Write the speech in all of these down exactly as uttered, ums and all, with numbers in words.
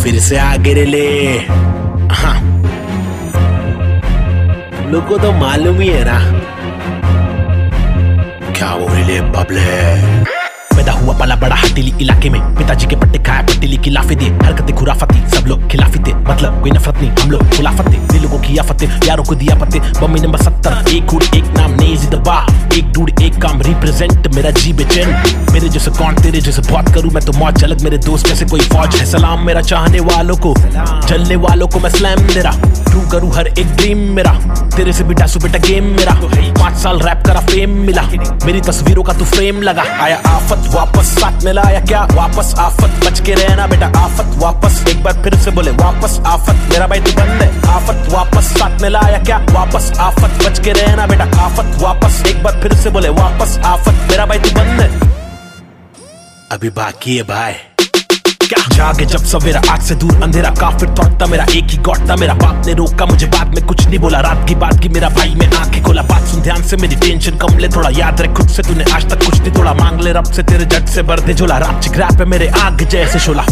फिर से आगे रे ले। हाँ लोग को तो मालूम ही है ना क्या वो ले बबले। पैदा हुआ पला बड़ा हटीली इलाके में, पिताजी के पट्टे खाए पट्टीली की लाफे दिए, हरकतें खुराफती सब लोग खिलाफी थे, मतलब कोई नफरत नहीं हम लोग खुलाफत थे, दिलों को किया फतेह यारों को दिया पते। बम्मी नंबर सत्तर एक हुड एक नाम नेजी दबा, एक डूड एक काम रिप्रेजेंट मेरा जी बेचैन। मेरे जैसे कौन तेरे जैसे बहुत करूं मैं तो मौज झलक, मेरे दोस्त जैसे कोई फौज है। सलाम मेरा चाहने वालों को, जलने वालों को मैं स्लैम दे रहा, ट्रू करूं हर एक ड्रीम मेरा, तेरे से भी डासू बेटा गेम मेरा। पांच साल रैप करा फेम मिला, मेरी तस्वीरों का तू फ्रेम लगा। आया आफत वापस साथ में लाया क्या वापस आफत, बच के रहना बेटा आफत वापस, एक बार फिर से बोले वापस आफत, मेरा भाई तू बंद है। आफत वापस साथ में लाया क्या वापस आफत, बच के रहना बेटा आफत वापस, एक बार फिर से बोले वापस आफत, मेरा भाई तू बंद है। अभी बाकी है भाई क्या जागे जब सवेरा, आग से दूर अंधेरा, काफिर थॉट मेरा एक ही गॉड था, मेरा बाप ने रोका मुझे बाद में कुछ नहीं बोला, रात की बात की मेरा भाई मैं आंखें खोला, बात सुन ध्यान से मेरी टेंशन कम ले थोड़ा, याद रख खुद से तूने आज तक कुछ नहीं तोड़ा, मांग ले रब से तेरे जट से भर दे झोला, रात चिकरा पे मेरे आग जैसे शोला।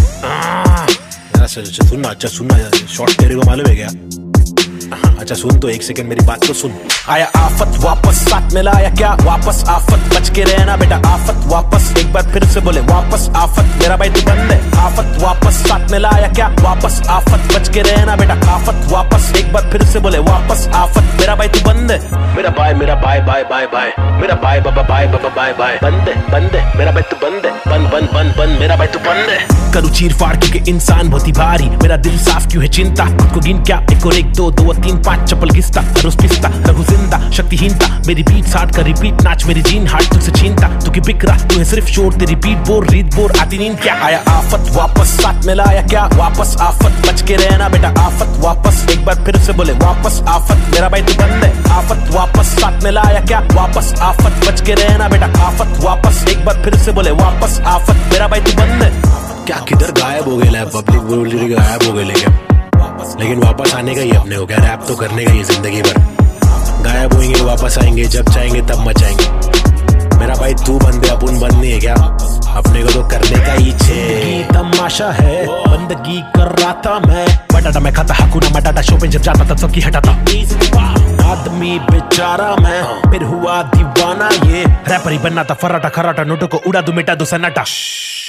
सुनना अच्छा सुनना, शॉर्ट तेरे को मालूम है क्या? अच्छा सुन तो एक सेकंड मेरी बात तो सुन। आया आफत वापस साथ में लाया क्या वापस आफत, बच के रहना बेटा आफत वापस, एक बार फिर से बोले वापस आफत, मेरा भाई तू बंद है। आफत वापस साथ में लाया क्या वापस आफत, बच के रहना बेटा आफत वापस, एक बार फिर से बोले वापस आफत, मेरा भाई तू बंद है। मेरा भाई मेरा भाई बाय बाय बाय, मेरा भाई बाबा बाय बाबा बाय बाय, बंद है बंद है मेरा भाई तू बंद है, बंद बंद बंद बंद मेरा भाई तू बंद है। करूँ चीर फाड़ क्योंकि इंसान बहुत ही भारी, मेरा दिल साफ क्यों है चिंता, खुद को गिन क्या एक और एक दो दो और तीन पांच चप्पल घिसता, रोज पिसता रघु जिंदा शक्तिहीनता, मेरी बीट साठ का रिपीट नाच मेरी जीन हार्ट तुझसे छीनता, तू की बिक रहा तू है सिर्फ शोर, तेरी बीट बोर रीत बोर आती नींद क्या। आया आफत वापस साथ में लाया क्या वापस आफत, बच के रहना बेटा आफत वापस, एक बार फिर से बोले वापस आफत, मेरा भाई तू बंद है। आफत वापस साथ में लाया क्या वापस आफत, बच के रहना बेटा आफत वापस, एक बार फिर से बोले वापस आफत, मेरा भाई तू बंद है। क्या किधर गायब हो गए पब्लिक बोल गायब हो गए, लेकिन लेकिन वापस आने का ही अपने हो गया, रैप तो करने का ही जिंदगी भर, गायब होंगे वापस आएंगे जब चाहेंगे तब मचाएंगे, मेरा भाई तू बंदे अपन बंद नहीं है क्या, अपने को तो करने का ही छे तमाशा है, बंदगी कर रहा था मैं, बटाटा मैं खाता हकुना मटाटा, शो पे जब जाता था सबकी हटाता, आदमी बेचारा मैं फिर हुआ दीवाना, ये रैपर ही बनना था फर्राटा खर्राटा, नोटों को उड़ा दू मिटा दो सन्नाटा।